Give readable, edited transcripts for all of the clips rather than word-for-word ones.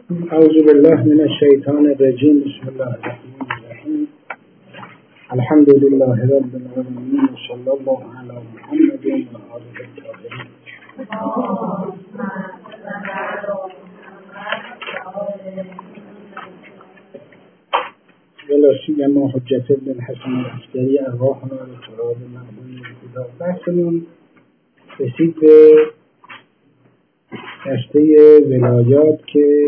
اعوذ بالله من الشیطان الرجیم. بسم الله الرحمن الرحیم. الحمد لله رب العالمین و صلی الله علی محمد و آله الطاهرین. ولا ما حجت ابن حسن العسکری ارواحنا لتراب مقبول خدا. بحثمون رسید به دسته ولایات که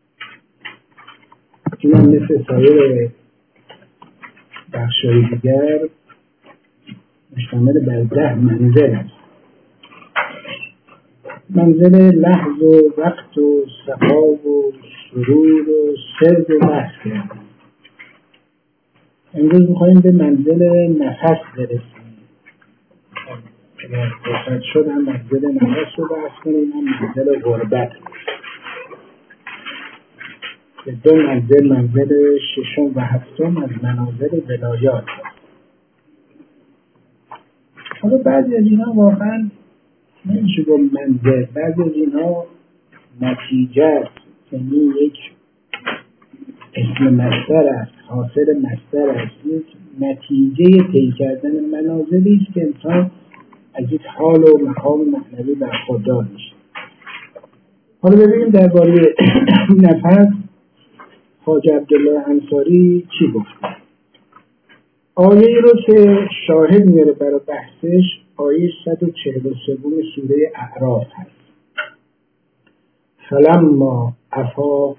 این هم مثل سایر بخشای دیگر مشتمل بر 10 منزل است. منزل لحظ و وقت و صفا و سرور و سرد و بحث کردیم. امروز میخواییم به منزل نفس برسیم. اگر فرصت شد هم منزل نفس رو بحث کنیم، هم منزل غربت. به 2 منزل ششم و هفتم از منازل ولایات. حالا بعضی از اینا واقعا نمیشه با منزل، بعضی از اینا نتیجه است، یعنی یک اسم مصدر است، حاصل مصدر است، یک نتیجه طی کردن منازلی است که انسان از یک حال و مقام معنوی برخوردار میشه. حالا ببینیم درباره نفس خواجه عبدالله انصاری چی گفت. آیه رو که شاهد میاره برای بحثش آیه 143 سوره اعراف هست. فلما افاق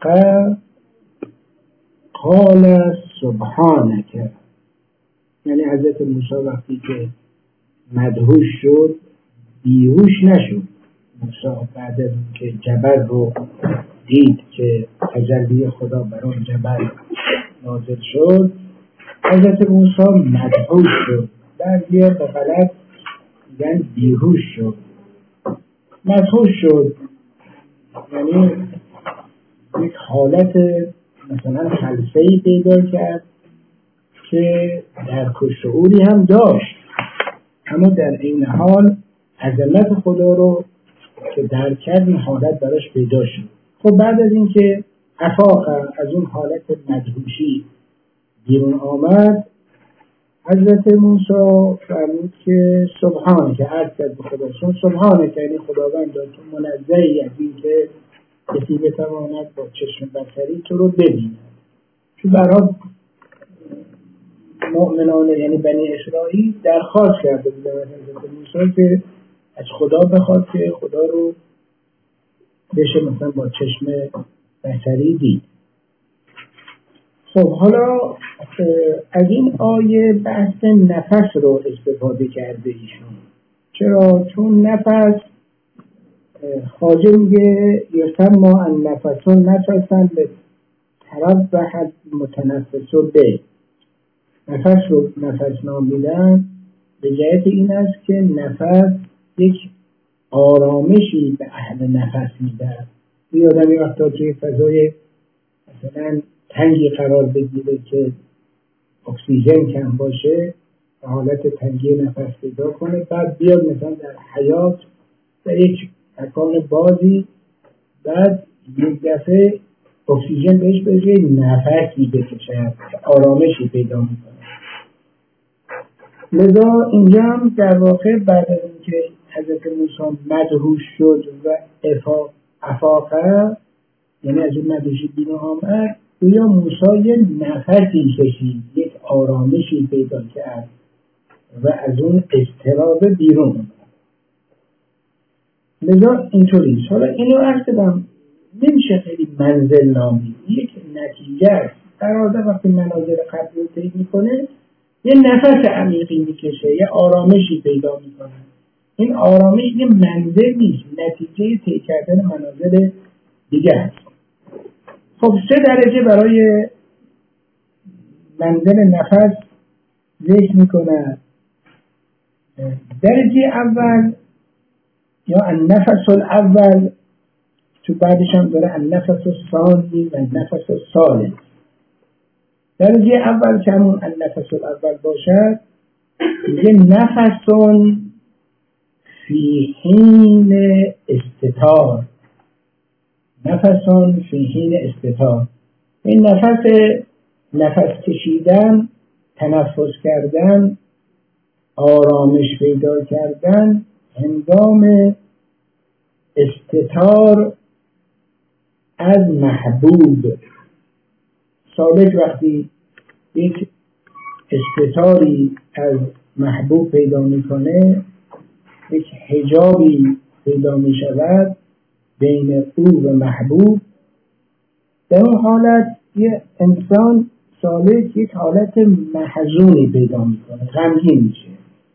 قال سبحانك، یعنی حضرت موسی وقتی که مدهوش شد بیهوش نشد. موسی بعد از که جبل رو دید که تجلی خدا بر اون جبل نازل شد، حضرت موسی مدهوش شد. بعضی به غلط میگن بیهوش شد. مدهوش شد یعنی یک حالت مثلا خلسه‌ای پیدا کرد که درک و شعوری هم داشت، اما در این حال عظمت خدا رو که درک کرد این حالت براش پیدا شد. خب بعد از این که افاق از اون حالت مدهوشی بیرون آمد، حضرت موسی فرمود که سبحانه، که عرض کرد به خدا سبحانه، که یعنی خداوند تو منزهی از این که کسی بتواند با چشم بصری تو رو ببیند. چون برای مؤمنان یعنی بنی اسرائیل درخواست کرده بود حضرت موسی که از خدا بخواد که خدا رو بشه مثلا با چشم بصری دید. خب حالا از این آیه بحث نفس رو استفاده کرده ایشون. چرا؟ چون نفس خواجه میگه یسمى النفس نفسا لتربح المتنفس به. نفس رو نفس نام میدن به جهت این است که نفس یک آرامشی به اهل نفس میده. این آدمی وقتا توی فضای مثلا تنگی قرار بگیره که اکسیژن کم باشه، به حالت تنگی نفس پیدا کنه، بعد بیاد مثلا در حیات در یک مکان بازی، بعد یک دفعه اکسیژن بهش بشه نفسی بکشه، آرامشی پیدا میکنه. لذا اینجا هم در واقع بعد از اینکه حضرت موسی مدهوش شد و افاقه یعنی از اون مدهوشی بیرون آمد، گویا موسی یه نفسی کشید، یک آرامشی پیدا کرد و از اون اضطراب بیرون آمد. لذا اینطوری. حالا اینو عرض کردم نمیشه خیلی منزل نامید، یک نتیجه است. در آده وقتی منازل قبل رو طی میکنه یه نفس عمیقی میکشه، یه آرامشی پیدا میکنه. این آرامش یه منزل نیست، نتیجه طی کردن منازل دیگه است. خب 3 درجه برای منزل نفس ذکر میکنه. درجه اول یا النفس الاول، تو بعدش هم داره النفس الثانی و النفس الثالث. درجه اول که همون النفس الاول باشد یه نفسون فی حین استتار، نفسون فی حین استتار. این نفس کشیدن، تنفس کردن، آرامش پیدا کردن هنگام استتار از محبوب. سالک وقتی یک استتاری از محبوب پیدا میکنه، یک حجابی پیدا میشود بین او و محبوب، در اون حالت یه انسان سالک یک حالت محزونی پیدا میکنه، غمگین میشه،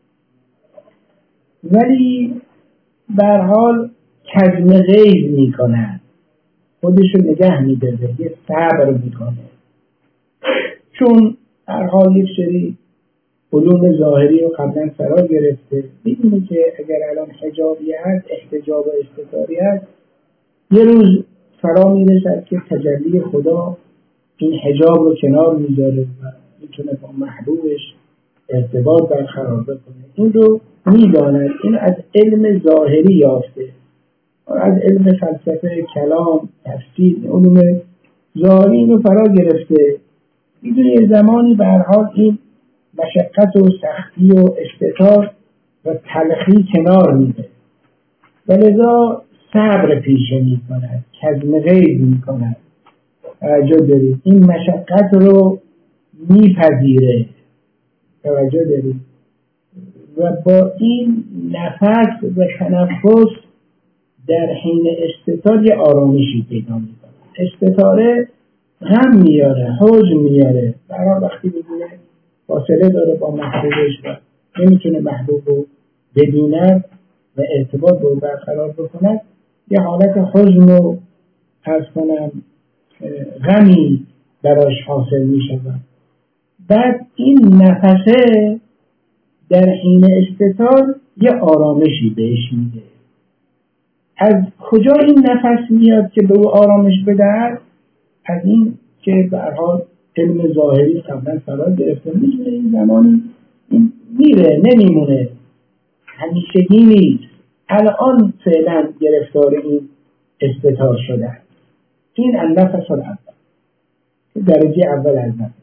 ولی به هر حال کظم غیظ میکنه، خودشو نگه میداره، یه صبر میکنه، چون هر حال یک سری علوم ظاهری رو قبلا فرا گرفته، میدونه که اگر الان حجابی هست، احتجاب و استتاری هست، یه روز فرا میرسد که تجلی خدا این حجاب رو کنار میذاره و میتونه با محبوبش ارتباط برقرار بکنه. این رو میداند، این از علم ظاهری یافته، از علم فلسفه کلام تفسیر علوم ظاهری این رو فرا گرفته، میدونه یه زمانی به هر حال این مشقت و سختی و استتار و تلخی کنار میده و لذا صبر پیشه میکند، کظم غیظ میکند. توجه دارید؟ این مشقت رو میپذیره، توجه دارید؟ و با این نفس و تنفس در حین استتار یه آرامشی پیدا میکنه. استتاره غم میاره، حزن میاره، برای وقتی ببینه فاصله داره با محبوبش و نمیتونه محبوب رو ببیند و ارتباط رو برقرار بکند، یه حالت حزن رو از کنم غمی براش حاصل میشود. بعد این نفسه در حین استتار یه آرامشی بهش میده. از کجا این نفس میاد که به او آرامش بدهد؟ از این که به هر حال علم ظاهری قبلا فرا گرفته، میدونه این زمانی این میره، نمیمونه، همیشگی نیست، الان فعلا گرفتار این استتار شده. این النفس الاول، درجه اول از نفس.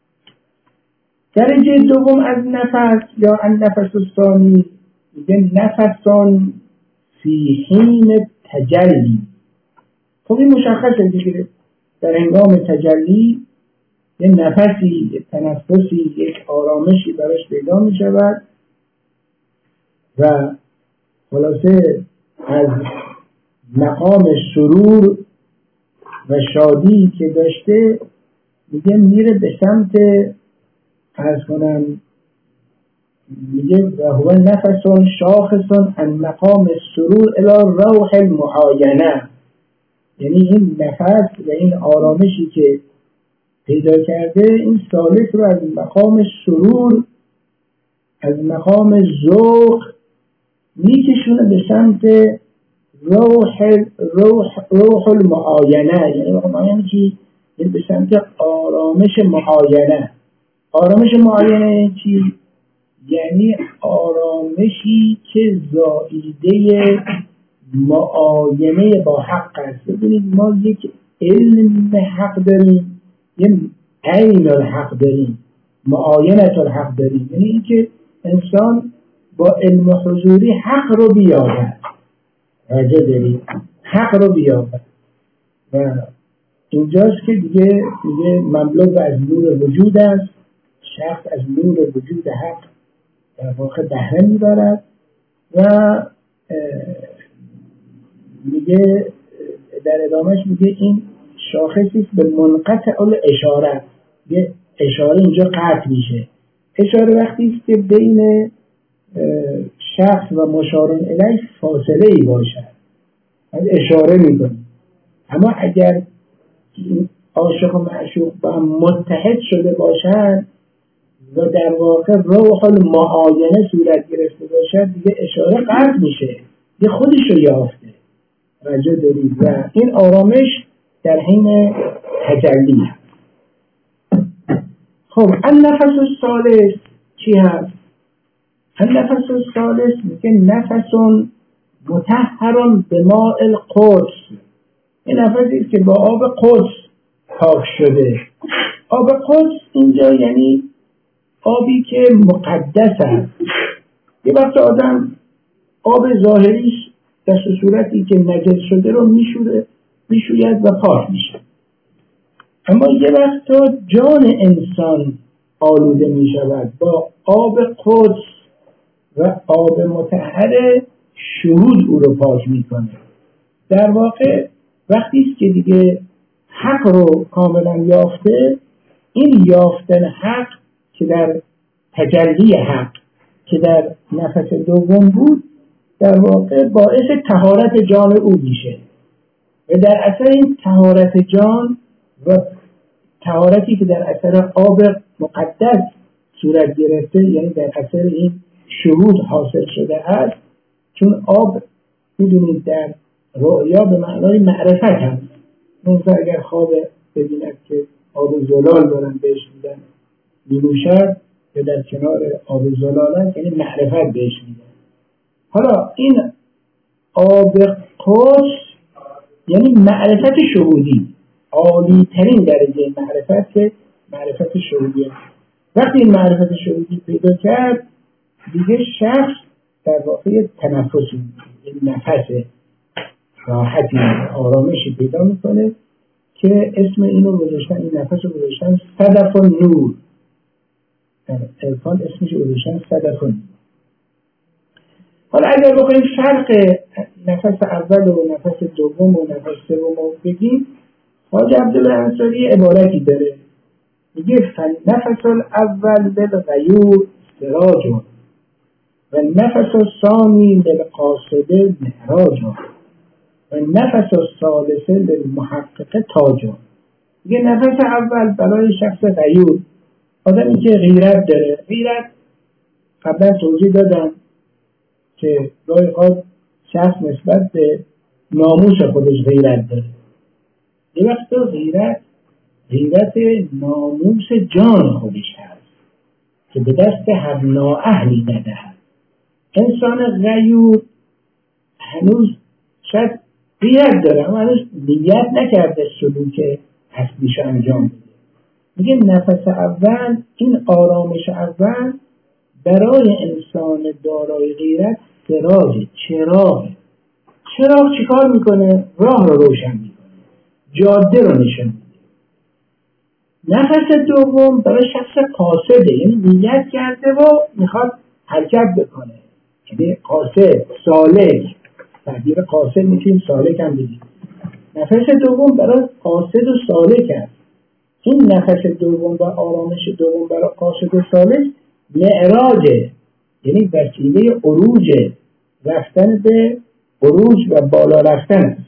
درجه دوم از نفس یا النفس الثانی میگه نفسان فی حین تجلی. خب این مشخصه دیگه، در هنگام تجلی یه نفسی، یک تنفسی، یک آرامشی براش پیدا می شود و خلاصه از مقام سرور و شادی که داشته میگه میره به سمت عرض کنم، میگه و هو نفسون شاخصون عن مقام سرور الی روح المعاینه. یعنی این نفس و این آرامشی که پیدا کرده این سالک رو از مقام سرور، از مقام ذوق میکشونه به سمت روح المعاینه. یعنی معاینه چی؟ یعنی به سمت آرامش معاینه. آرامش معاینه چی؟ یعنی آرامشی که زائیده معاینه با حق است. ببینید ما یک علم حق داریم، یک عین الحق داریم، معاینه الحق داریم، یعنی اینکه انسان با علم حضوری حق رو بیابد، راجع داریم حق رو بیابد و اینجاست که دیگه مملو از نور وجود است. شخص از نور وجود حق در واقع بهره میبرد و میگه در ادامهش میگه این شاخصی به منقطع الاشاره، یه اشاره اینجا قطع میشه. اشاره وقتی است که بین شخص و مشار الیه فاصله ای باشد، از اشاره میکنه. اما اگر عاشق و معشوق با هم متحد شده باشند و در واقع روح المعاینه صورت گرفته باشد، دیگه اشاره قطع میشه، دیگه خودش رو یافته. توجه دارید؟ و این آرامش در حین تجلی. خب النفس الثالث چی هست؟ النفس الثالث میگه نفس مطهر بماء القدس. این نفسی است که با آب قدس پاک شده. آب قدس اینجا یعنی آبی که مقدس است. یه وقت آدم آب ظاهریش در صورتی که نجس شده رو میشوید و پاک میشه، اما یه وقت تا جان انسان آلوده میشود با آب قدس و آب مطهر شهود او رو پاک میکنه. در واقع وقتی است که دیگه حق رو کاملا یافته، این یافتن حق که در تجلی حق که در نفس دوم بود در واقع باعث طهارت جان او میشه و در اثر این طهارت جان و طهارتی که در اثر آب مقدس صورت گرفته، یعنی در اثر این شهود حاصل شده است. چون آب میدونید در رؤیا به معنای معرفت هست. مثلا اگر خواب ببیند که آب زلال دارن بهش میدن می‌نوشد یا در کنار آب زلال هست، یعنی معرفت بهش میدن. حالا این آب قدس یعنی معرفت شهودی، عالی ترین درجه معرفت که معرفت شهودی است. وقتی این معرفت شهودی پیدا کرد دیگه شخص در واقع تنفسی، این نفس راحتی آرامشی پیدا میکنه که اسم اینو گذاشتن، این نفس رو گذاشتن صدف نور. در عرفان اسمش گذاشتن صدف نور. حالا اگر بخوایم فرق نفس اول و نفس دوم و نفس سوم رو بگیم، حاج عبدالله انصاری عبارتی داره، میگه نفس الاول بالغیور سراج و نفس الثانی للقاصد معراج و نفس الثالث للمحقق تاج. میگه نفس اول برای شخص غیور، آدمی که غیرت داره. غیرت قبلا توضیح دادم که گاهی اوقات شخص نسبت به ناموس خودش غیرت داره. یه وقت غیرت ناموس جان خودش هست که به دست هر نااهلی ندهد. انسان غیور هنوز شاید غیرت داره اما هنوز نیت نکرده سلوک اصلیش انجام بده. میگه نفس اول، این آرامش اول برای انسان دارای غیرت سراج، چراغ چیکار میکنه؟ راه رو روشن میکنه، جاده رو نشون میده. نفس دوم برای شخص قاصده، یعنی نیت کرده و میخواد حرکت بکنه، یعنی قاصد، سالک. تعبیر قاصد میتونیم سالک هم بگیم. نفس دوم برای قاصد و سالک است. این نفس دوم و آرامش دوم برای قاصد و سالک معراجه، یعنی وسیله عروجه، رفتن به عروج و بالا رفتن است.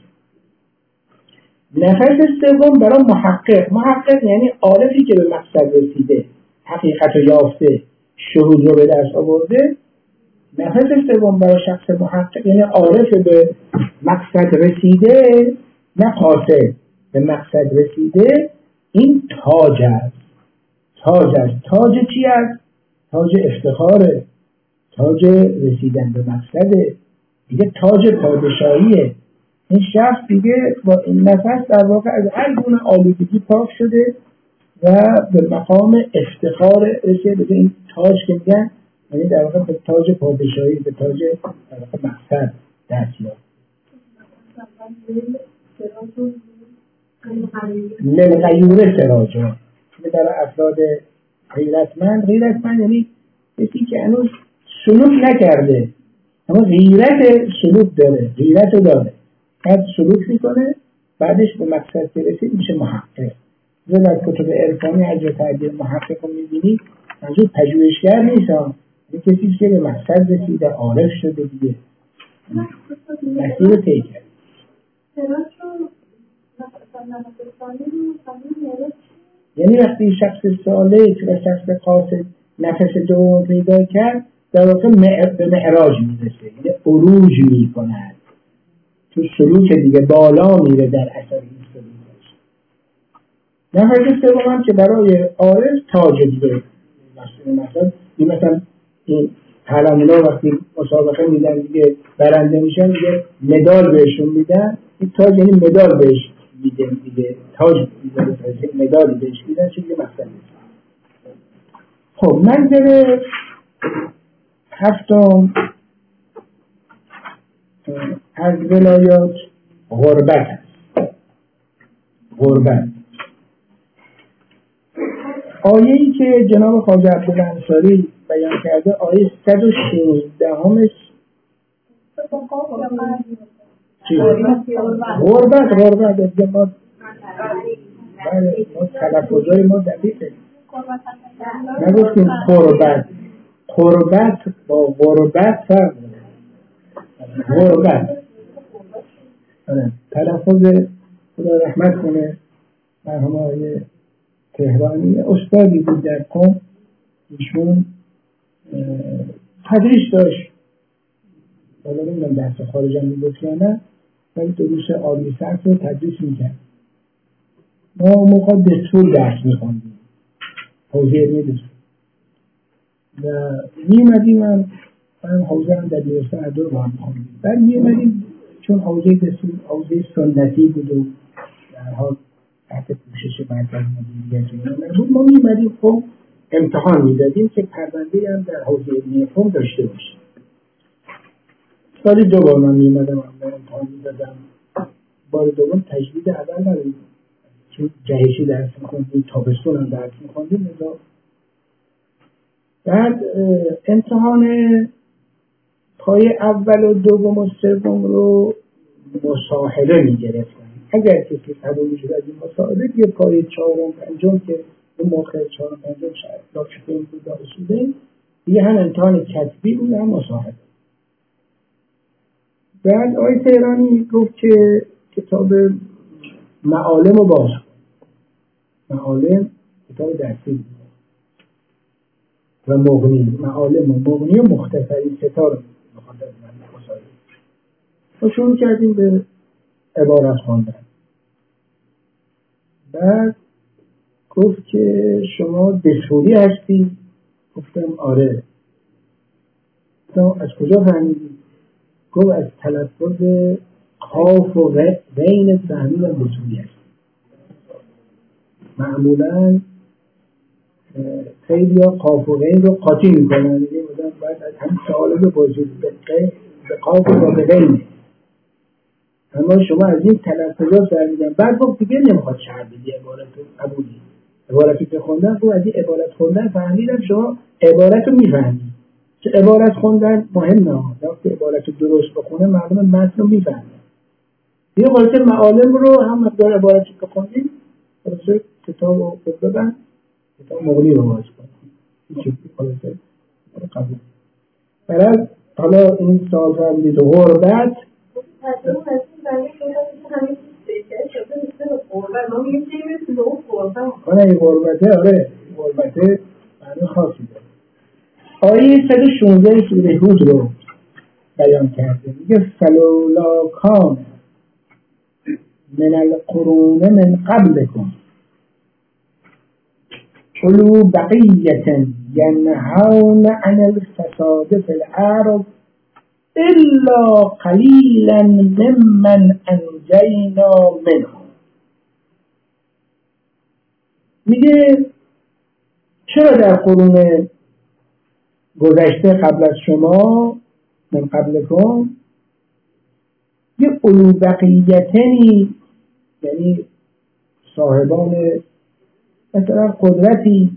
نفس سوم برای محقق یعنی عارفی که به مقصد رسیده، حقیقت رو یافته، شهود رو به دست آورده. نفس سوم برای شخص محقق یعنی عارف به مقصد رسیده، نه قاصد، به مقصد رسیده. این تاج است. تاج چی است؟ تاج افتخاره، تاج رسیدن به مقصده، دیگه تاج پادشاهیه. این شخص دیگه با این نفس در واقع از هر گونه آلودگی پاک شده و به مقام افتخار رسیده. به این تاج که میگن یعنی در واقع به تاج پادشاهی، به تاج در واقع مقصد دست یافت. للغیور سراجا، برای افراد غیرتمند یعنی کسی که هنوز سلوک نکرده اما غیرت سلوک داره، غیرت داره، بعد سلوک میکنه، بعدش به مقصد که رسید میشه محقق. در کتب عرفانی اجر تعبیر محقق رو میبینید، منظور پژوهشگر نیست، یعنی کسی که به مقصد رسیده، عارف شده، دیگه مسیر رو طی کرد. یعنی وقتی شخص سالک و شخص قاصد نفس دوم پیدا کرد در واقع به معراج میرسه، یعنی عروج میکند، تو سلوک دیگه بالا میره در اثر این سلوکش. نفس سوم هم که برای عارف تاج دیگه. مثلا این پهلوانا وقتی مسابقه میدن دیگه برنده میشن دیگه مدال بهشون میدن. این تاج یعنی مدال بهش میدن دیگه، تاج میدن مدالی بهش میدن چه دیگه مثلا. خب منظر هفتم از ولایات غربت است. غربت آیه‌ای که جناب خواجه عبدالانصاری بیان کرده آیه 116 همش غربت ما تلفظهای ما دقیقه، نگفتیم قربت با غربت فرق داره. غربت تلفظ خدا رحمت کنه مرحوم آقای تهرانی استادی بود در قم، ایشون تدریس داشت، حالا نمیدونم درس خارج هم میگفت یا نه، ولی دروس عالی سطح رو تدریس میکرد. ما موقع دستور درس میخوندیم، حوزه علمی دستور، و میمدیم من حوزه هم در بیرستان ادور با هم میخوندیم. بعد میمدیم چون حوزه دستور حوزه سنتی بود و در حال تحت پوشش مرکز مدیریت نبود، ما میمدیم خب امتحان میدادیم که پرونده هم در حوزه علمی قم داشته باشیم. سالی 2 بار من میمدم امتحان میدادم. بار دوم تجدید اول نداریم چون جهشی درس میخوندیم، تابستون هم درس میخوندیم. بعد امتحان پای اول و دوم و سوم رو مصاحبه میگرفتن. اگر کسی قبول میشد از این مصاحبه دیگه پای 4 و 5 که اون موقع 4 و 5 شاید داشته بود داشته دیگه هم امتحان کتبی بود هم مصاحبه. بعد آقای تهرانی گفت که کتاب معالم رو باز کن. معالم کتاب درسی بود و مغنی، معالم و مغنی و مختصری ستار مخاطب من مصاحبه. ما شروع کردیم به عبارت خواندن. بعد گفت که شما دسوری هستی؟ گفتم آره. گفتم از کجا فهمیدی؟ گفت از تلفظ قاف و غین فهمیدم دسوری هست. معمولا خیلی ها قاف و غین رو قاطی میکنن، دیگه مثلا باید از همین سوال رو بازید به قاف و به غین، اما شما از این تلفظات فهمیدن. بعد گفت دیگه نمیخواد شرح بدی عبارت رو قبولی، عبارتی که خوندن گفت از این عبارت خوندن فهمیدم شما عبارت رو میفهمید. چه عبارت خوندن مهمه، وقتی عبارت رو درست بخونه مردم متن رو میفهمه. یه قاعده معالم رو هم مقدار عبارتی که خوندیم درست کتاب رو ببند، کتاب مغنی رو باز کنیم این چیزی قاعده قبول. برای حالا این سال فهمید غربت کنه غربته. آره غربته معنی خاصی داره. آیه 116 سوره هود رو بیان کرده، میگه فلولا کان من القرون من قبلکم اولو بقیة ینهون عن الفساد فی الارض الا قلیلا ممن انجینا منهم. میگه چرا در قرون گذشته قبل از شما من قبلکم یه اولو بقیتنی، یعنی صاحبان مثلا قدرتی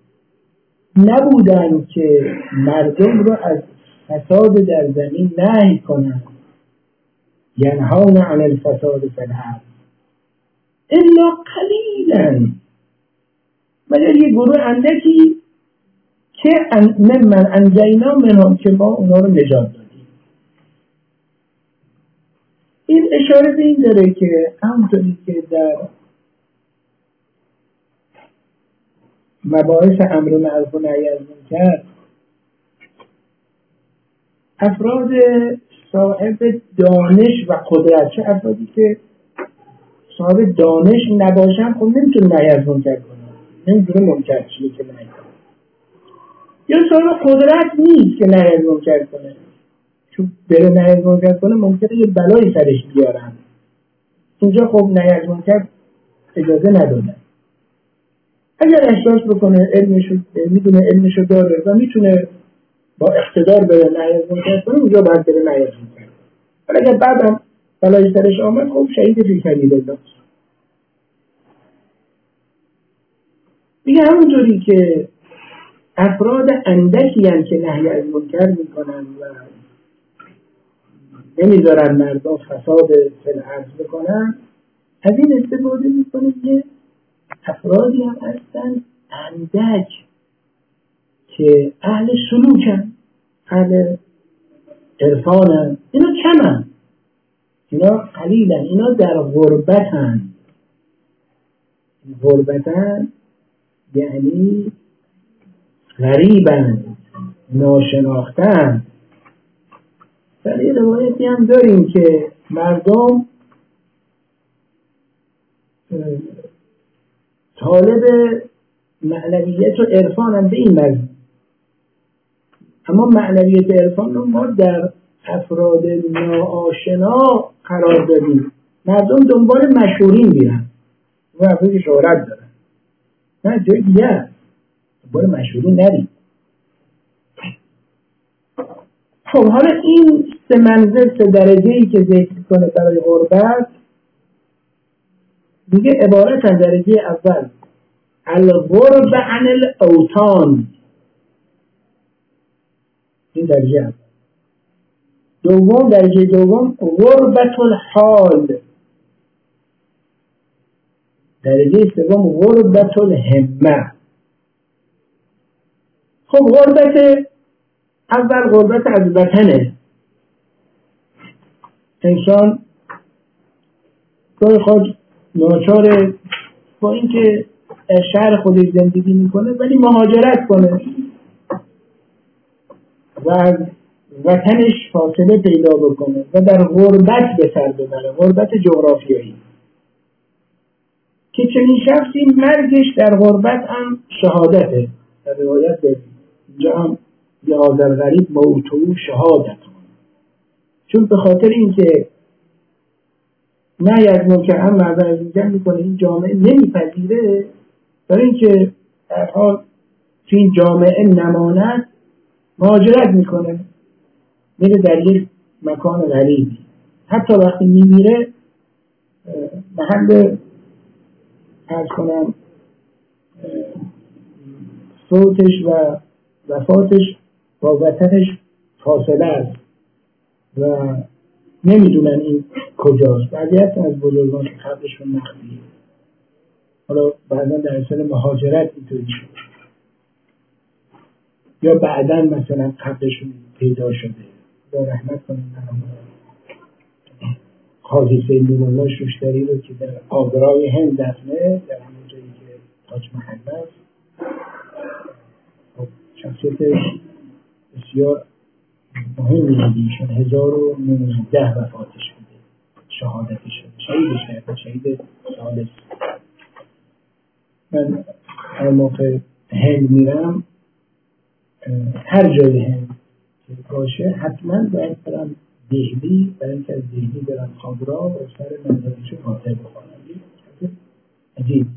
نبودن که مردم رو از فساد در زمین نهی کنند، ینهون عن الفساد فی الارض الا قلیلا، مگر یه گروه اندکی که من انجینا منهم که ما اونا رو نجات دادیم. این اشاره به این داره که همونطوری که در مباحث امر معروف و نهی از منکر افراد صاحب دانش و قدرت، چه افرادی که صاحب دانش نباشن خب نمیتونه نهی از منکر کنه، نمیتونه منکر چیه که نهی کنه. یا صاحب قدرت نیست که نهی از منکر کنه، چون بره نهی از منکر کنه ممکنه یه بلایی سرش بیارن. اینجا خب نهی از منکر اجازه ندادن. اگر احساس بکنه میدونه علمشو داره و میتونه با اقتدار بره نهی از منکر کنه، اونجا باید بره نهی از منکر. ولی اگر بعدم بلایی سرش آمد، خب شهید فی سبیل الله. دیگه همونطوری که افراد اندکی هستند که نهی از منکر میکنن و نمیذارن مردم فساد فی الارض بکنن، از این استفاده میکنه که افرادی هم هستن اندک که اهل سلوکن، اهل عرفانن، اینا کمن، اینا قلیلن، اینا در غربتن. غربتن یعنی غریبن، ناشناختن. در یه روایتی هم داریم که مردم طالب معنویت و عرفان هم به این معنی، اما معنویت و عرفان رو ما در افراد ناآشنا قرار دادیم. مردم دنبال مشهورین میرن و افرادی شهرت دارن، نه جای دیگه دنبال مشهورین نریم. خب حالا این سه منزل، سه درجه‌ای که ذکر کنه برای غربت، میگه عبارت از درجه اول الغرب عن الاوطان، این درجه اول. دوم، درجه دوم غربت الحال. درجه سوم غربت الهمه. خب غربت اول غربت از وطنه. انسان گاهی خود ناچاره با اینکه در شهر خودش زندگی میکنه ولی مهاجرت کنه و از وطنش فاصله پیدا بکنه و در غربت به سر ببره، غربت جغرافیایی، که چنین شخصی مرگش در غربت هم شهادته. در روایت اینجا هم یه آذر غریب موتو شهادت، چون به خاطر اینکه نهی از منکر هم مردم از منکر میکنه، این جامعه نمیپذیره، برای اینکه در حال تو این جامعه نماند مهاجرت میکنه، میره در یک مکان غریبی. حتی وقتی میمیره محل عرض کنم صوتش و وفاتش با وطنش فاصله است و نمیدونن این کجاست. بعضی هستن از بزرگان که قبرشون مخفیه، حالا بعدا در اصل مهاجرت اینطوری شد، یا بعدا مثلا قبرشون پیدا شده. خدا رحمت کنه قاضی سید نورالله شوشتری رو که در آگرای هند دفنه، در همون جایی که تاج محل است. شخصیت بسیار مهمی بود ایشون، 1019 وفاتش بوده، شهادتش شده، شهیدش کرده، شهید ثالث. من هر موقع هند میرم، هر جای هند که باشه حتما باید برم دهلی، برای اینکه از دهلی برم آگرا و سر مزارشو خاطر بخوانم. عجیب.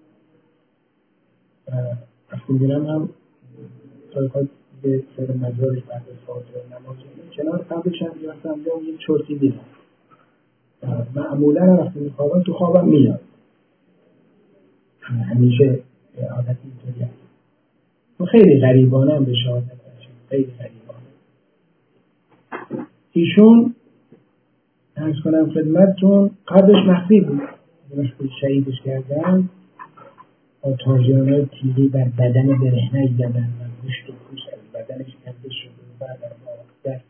وقتی میرم هم سرکات به سر مزارش بعد از فاطر نماز کنار قبلش هم میرفتم یک چرتی میرم. معمولا وقتی میخوابم تو خوابم میاد، همیشه عادت اینطوری هست. و خیلی غریبانه هم به شهادت هستم، خیلی غریبانه. ایشون عرض کنم خدمتتون قبلش مخفی بود، وقتی شهیدش کردن با تاجیان‌های تیری بر بدن برهنه زدن و گوشت و پوست از بدنش کنده شده و بعد با دست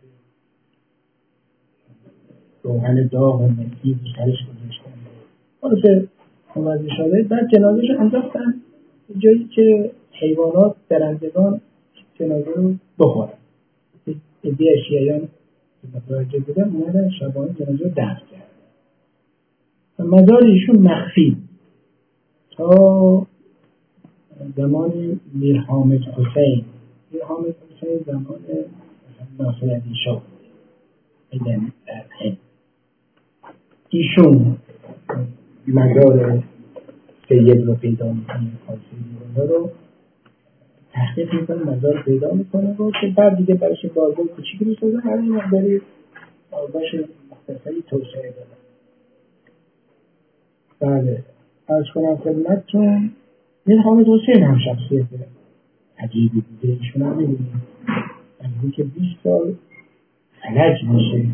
روغن داغ و مسیح سرش گذاشتن. خلاصه موضوع شده. بعد جنازه‌ش انداختن جایی که حیوانات درندگان جنازه رو بخورن. عده شیعیان که متوجه بودن اومدن شبانه جنازه رو دفن کردن و مزار ایشون مخفی تا زمان میر حامد حسین میر حامد حسین زمان ناصرالدین شاه در هند، ایشون مزار سید رو پیدا میکنه، خالص رو تحقیق میکنه، مزار پیدا میکنه و که بعد دیگه برایش بازار کوچیکی میسازه، همین مقداری بازارش مختصری توسعه داده. بله از کنم خدمتتون میر حامد حسین هم شخصیت عجیبی بوده. ایشون هم میبینیم از که 20 سال فلج میشه، یعنی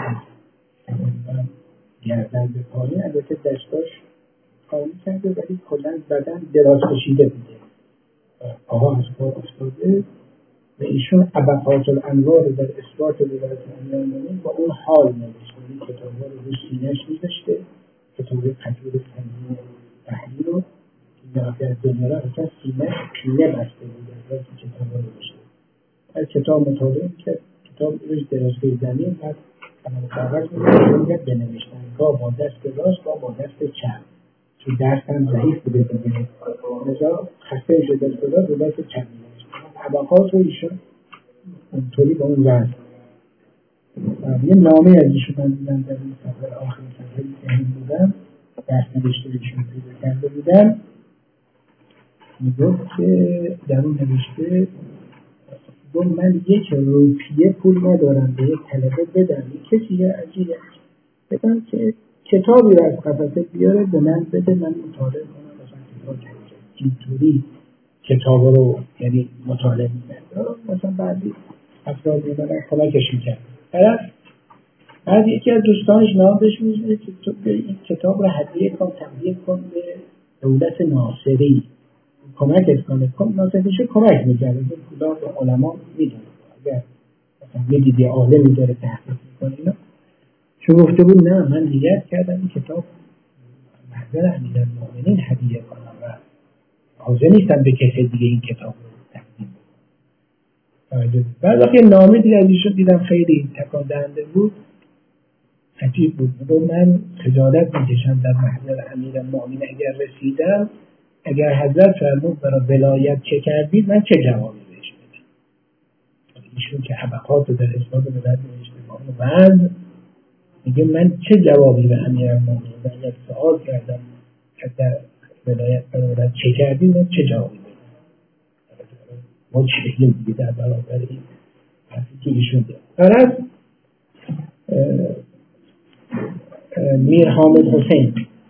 از گردن به پایین البته دستاش کاری کرده ولی کلن بدن دراز کشیده بوده، پاها از پا افتاده و ایشون ابقات الانوار در اثبات ولایت امیرالمومنین با اون حال نوشته. این کتاب‌ها رو روی سینه‌اش می‌ذاشته، کتاب قدور تنظیم وحی رو که در دنیا را اصلا سینه‌اش پینه بسته بود از وقتی کتاب‌ها رو نوشته. از کتاب مطالعه کرد، کتاب روش درازه زمین بعد کاغذ می‌ذاشت بنوشتن، گاه با دست راست گاه با دست چپ، چون دست هم ضعیف بوده دیگه، لذا خسته شده دست راست و دست چپ می‌نوشت. طبقات رو ایشون اونطوری با اون وزن. یه نامه از ایشون من دیدم در این سفر آخر سفری که هم بودم دست نوشته ایشون پیدا کرده بودم، میگفت که در اون نوشته گفت من 1 روپیه پول ندارم به یک طلبه بدم، کسی عجیبه بدم که کتابی رو از قفسه بیاره به من بده، من مطالعه کنم، مثلا کتاب اینطوری کتاب رو یعنی مطالعه می‌کرد. مثلا بعضی افراد می‌دونن کمکش می‌کرد. بعد یکی از دوستانش نام بهش می‌زنه که تو این کتاب رو هدیه کن، تقدیم کن به دولت ناصری، کمکت کنه. ناصریشو کمک می‌کرد. این خدا به علما می‌دونه اگر مثلا یه دیدی عالمی داره تحقیق می‌کنه اینا. چون گفته بود نه من نیت کردم این کتاب محضر امیرالمومنین هدیه کنم و حاضر نیستم به کسی دیگه این کتاب رو تقدیم کنم. بعد وقتی نامه دیگه از ایشون دیدم خیلی تکان دهنده بود، عجیب بود. من خجالت میکشم در محضر امیرالمومنین اگر رسیدم، اگر حضرت فرمود برای ولایت چه کردید من چه جوابی بهش بدم. ایشون که حبقات در اثبات ولایت نوشته با اون وضع، میگه من چه جوابی به امیرالمومنین اگر سوال کردم در ولایت چه کردید من چه جوابی بدم. ما چه دیگه در برابر این حرفی که ایشون داره. میر حامد حسین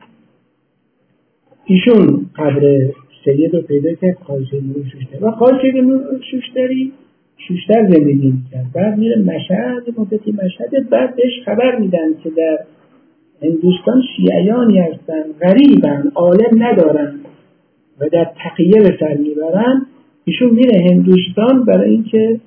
ایشون قبر سید رو پیدا کرد، قاضی نور شوشتری، و قاضی نور شوشتری شوشتر زندگی میکرد. بعد میره مشهد، مدتی مشهد، بعد بهش خبر میدن که در هندوستان شیعیانی هستن، غریبن، عالم ندارن و در تقیه به سر میبرن. ایشون میره هندوستان برای اینکه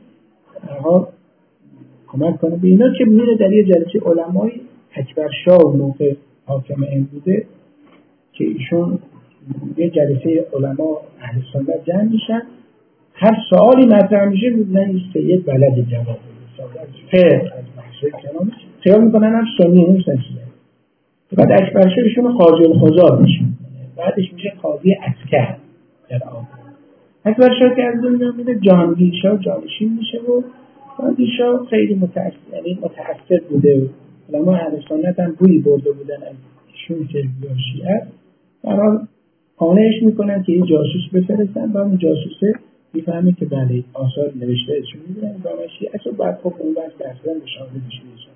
کمک کنه به اینا، که میره در یه جلسه علمای اکبر شاه موقع حاکم هند بوده که ایشون یه جلسه علما اهل سنت جمع میشن، هر سوالی مطرح میشه میگن این سید بلد جواب بده، از فقه از بحث کلام خیال میکنن هم سنی نیستن شیعه. بعد اکبر شاه ایشون قاضی القضات میشه، بعدش میشه قاضی عسکر در آب. اکبر شاه که از دنیا میره جهانگیر شاه جانشین میشه و جهانگیر شاه خیلی متأثر بوده، علما اهل سنت هم بوی برده بودن از ایشون که شیعه، برای قانعش میکنن که این جاسوس بفرستن و اون جاسوسه میفهمه که بله آثار نوشته ازشون میبینن و شیعه اصلا باید خب اون بحث درستن به شاهدش میشن.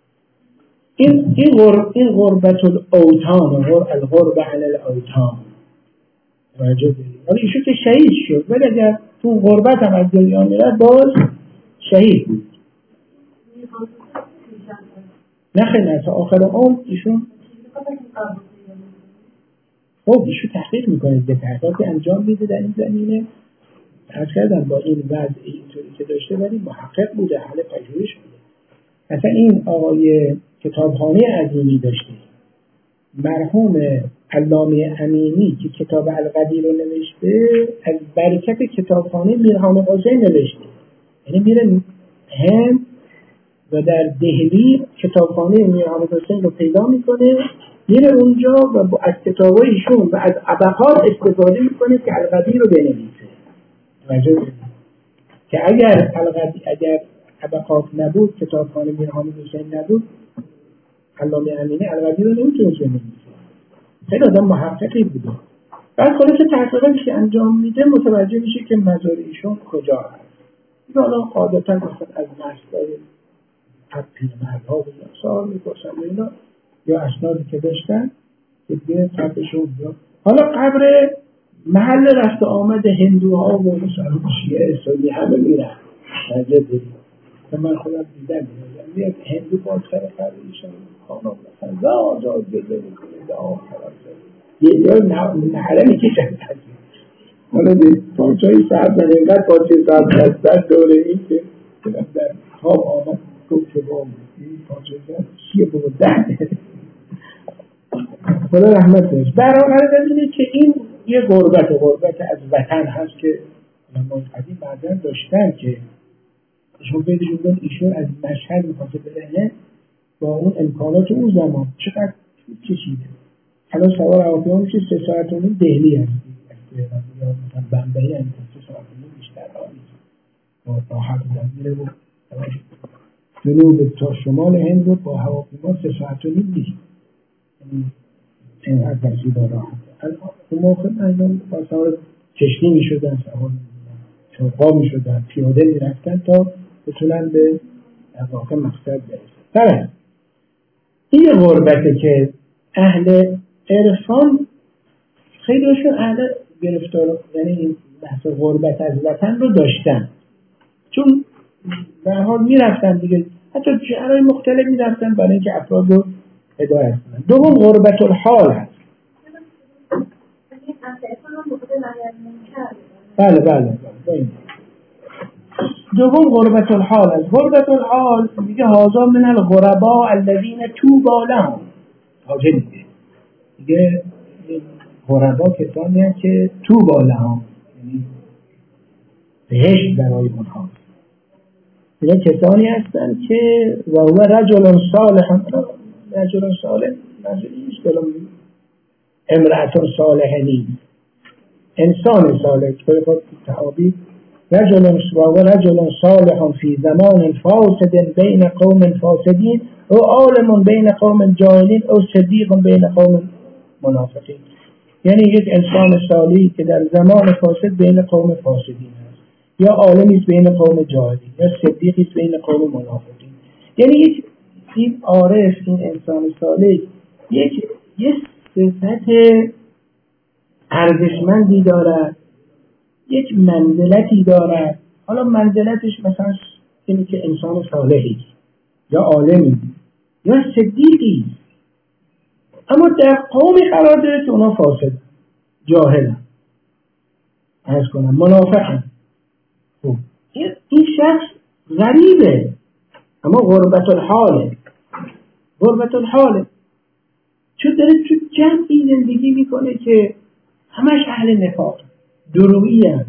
این غربت الاوطان و الغرب علی الاوطان راجع به ولی ایشون که شهید شد، ولی اگر تو غربت هم از دنیا میره باز شهید بود. نه خیلی تا آخر عمر ایشون خب ایشون تحقیق میکنه، به تحقیقاتی انجام میده در این زمینه. از کردن با این وضع اینطوری که داشته ولی محقق بوده، حل پژوهش بوده. مثلا این آقای کتابخانه عظیمی داشته، مرحوم علامه امینی که کتاب القدیر رو نوشته از برکت کتابخانه میر حامد حسین نوشته، یعنی میره هند و در دهلی کتابخانه میر حامد حسین رو پیدا میکنه، میره اونجا و از کتابای ایشون و از ابقات استفاده میکنه که القدیر رو بنویسه. که اگر طبقات نبود، کتابخانه میرحمید حسین نبود، علامه امینی القدی رو نمیتونست بنویسه. خیلی آدم محققی بوده. بعد خلاص تحقیقاتی که انجام میده متوجه میشه که مزار ایشون کجا هست. این حالا قاعدتا مثلا از نسل‌های پیرمردها و سوال میپرسن اینا یا اسنادی که داشتن که به قبرشون بیاد. حالا قبر محل رفت آمد هندوها و مثلا شیعه سنی همه میرن درجه داریم که من خودم دیدم میاد هندو با سر قبرشون خانم مثلا زاد بده میکنه دعا خلاصه یه نهره میکشن حالا دید پاچه‌ی سرد و اینقدر پاچه سرد دست دوره این که در خواب آمد گفت که با این پاچه سرد چیه بابا ده خدا رحمت داشت. برآورده ببینید که این یه غربت از وطن هست که علمای قدیم بعداً داشتن که شما بدونید ایشون از مشهد می‌خواسته بره با اون امکانات اون زمان چقدر کشیده. الان سوار هواپیما میشه 3 ساعت و نیم دهلی هست یا مثلا بمبئی هم 3 ساعت و نیم بیشتر با راحت میره و جنوب تا شمال هند رو با هواپیما 3 ساعت و نیم میشه. اینقدر وسیع و راحت. اون موقع مردم با سوار کشتی میشدن، سوار چوپا میشدن، پیاده میرفتن تا بتونن به واقع مقصد برسن. این یه غربته که اهل عرفان خیلیشون اهل گرفتار، یعنی این بحث غربت از وطن رو داشتن، چون به هر حال میرفتن دیگه، حتی جاهای مختلف میرفتن برای اینکه افراد رو هدایت کنن. دوم غربت الحال هست. بله. دوم غربت الحال هست. غربت الحال میگه هازا من الغرباء الذین طوبی لهم. حاجه میگه غربا کسانی هست که طوبی لهم، یعنی بهشت برای اونها. اینا کسانی هستند که و هو رجل صالح، رجل صالح نظریش دلم امرأة صالح نیست، انسان صالح به خود تعابیر رجل صالح فی زمان فاسد بین قوم فاسدین او عالم بین قوم جاهلین او صدیق بین قوم منافقین. یعنی یک انسان صالحی که در زمان فاسد بین قوم فاسدین است، یا عالمی است بین قوم جاهلین، یا صدیقی است بین قوم منافقین. یعنی این عارف، این انسان صالح یک صفت ارزشمندی دارد، یک منزلتی دارد. حالا منزلتش مثلا اینه که انسان صالحی یا عالمی یا صدیقی، اما در قومی قرار داره که اونا فاسد، جاهلن، عرض کنم منافقن. خب این شخص غریبه، اما غربت الحاله چون داره تو جمعی زندگی میکنه که همش اهل نفاق، درویی هم،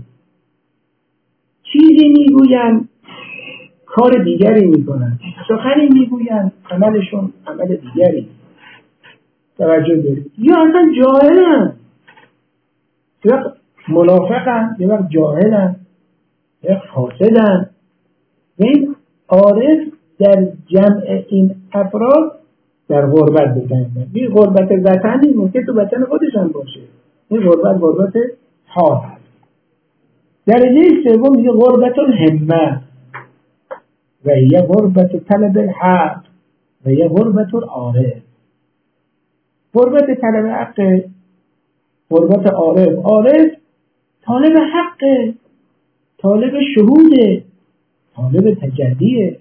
چیزی میگوین کار دیگری میکنن، سخنی میگوین عملشون عمل دیگری. توجه دارید؟ یا اصلا جاهلن، یه وقت منافقن، یه وقت جاهلن، یه وقت فاسدن. و این عارف در جمع این افراد در غربت بکنن. این غربت وطنی ممکن تو وطن خودشان باشه، این غربت حال هست. درجه سوم میگه غربت الهمه و یه غربت طلب الحق و یه غربت العارف. غربت طلب حق، غربت عارف طالب حق، طالب شهوده، طالب تجلیه.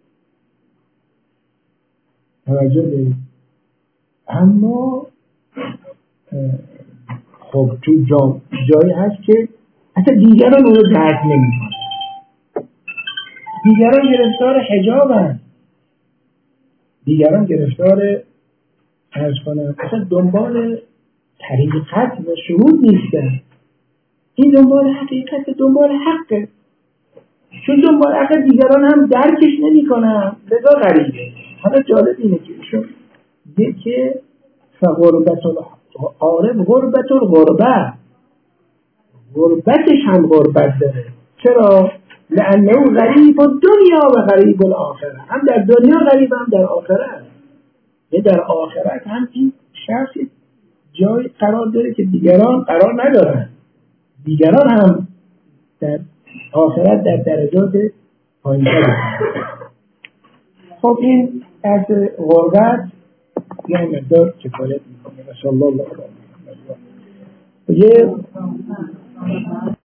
توجه دارید؟ اما خب تو جایی هست که اصلا دیگران اون رو درک نمی‌کنن. دیگران گرفتار حجابن، دیگران گرفتار عرض کنم اصلا دنبال طریقت و شهود نیستن. این دنبال حقیقت، دنبال حقه. چون دنبال حق دیگران هم درکش نمی‌کنن، لذا غریبه. حالا جالب اینه که ایشون میگه که فغربت العارف غربت الغربه، غربتش هم غربت داره. چرا؟ لأنه غریب الدنیا و غریب الاخره، هم در دنیا غریب هم در آخرت. یه در آخرت هم این شخص جای قرار داره که دیگران قرار ندارن، دیگران هم در آخرت در درجات پایین‌تر هستند. خب این از غربت یه مقدار کفایت میکنه. صلی الله علیه و سلم. یه